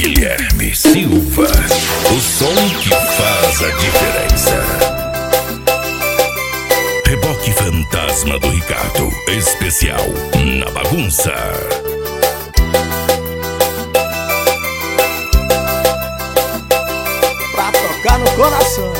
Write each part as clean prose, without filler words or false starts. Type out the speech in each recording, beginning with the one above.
Guilherme Silva, o som que faz a diferença. Reboque Fantasma do Ricardo, especial na bagunça. Pra tocar no coração.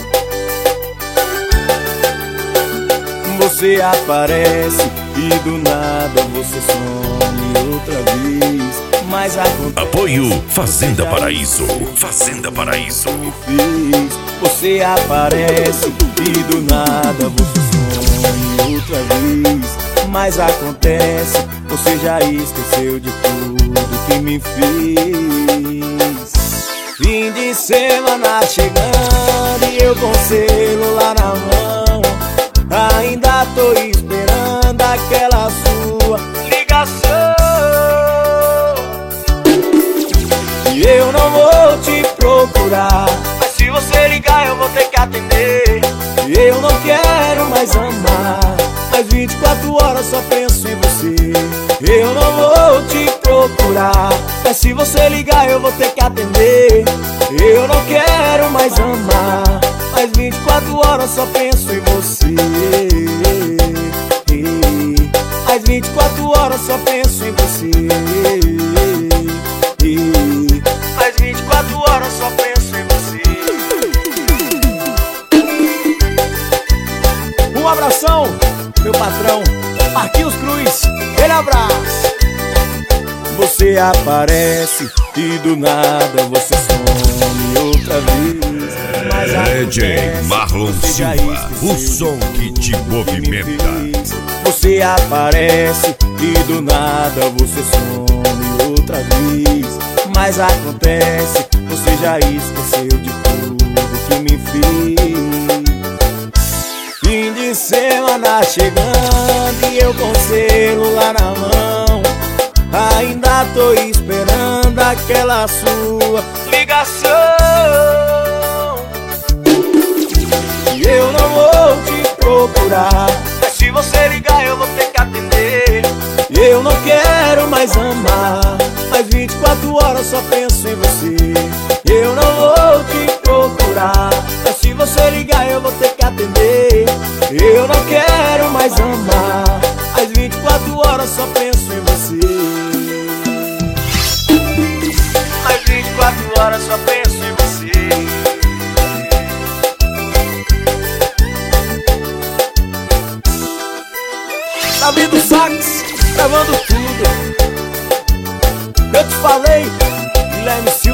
Você aparece e do nada você some outra vez. Mas acontece. Apoio Fazenda Paraíso. Fazenda Paraíso. Você aparece e do nada você some outra vez. Mas acontece, você já esqueceu de tudo que me fez. Fim de semana chegando e eu com o celular na mão. Ainda tô esperando aquela sua ligação. E eu não vou te procurar, mas se você ligar eu vou ter que atender. E eu não quero mais amar, mas 24 horas só penso em você. Eu não vou te procurar, mas se você ligar eu vou ter que atender. Eu não quero mais amar, mas 24 horas só penso em você. Mas 24 horas só penso em você. Mas 24 horas só penso em você. Um abração, meu patrão Marquinhos Cruz, aquele abraço. Você aparece e do nada você some outra vez. DJ Marlon Silva, o som que te movimenta. Você aparece e do nada você some outra vez. Mas acontece, você já esqueceu de tudo que me fez. Fim de semana chegando e eu com o celular na mão. Ainda tô esperando aquela sua ligação. E eu não vou te procurar, mas se você ligar eu vou ter que atender. Eu não quero mais amar, mas 24 horas só penso em você. Eu não vou te procurar, mas se você ligar eu vou ter que atender. Eu não quero mais amar, mas 24 horas só penso em você. Mas 24 horas só penso em você. Davi do Sax, gravando tudo. Eu te falei, Guilherme Silva.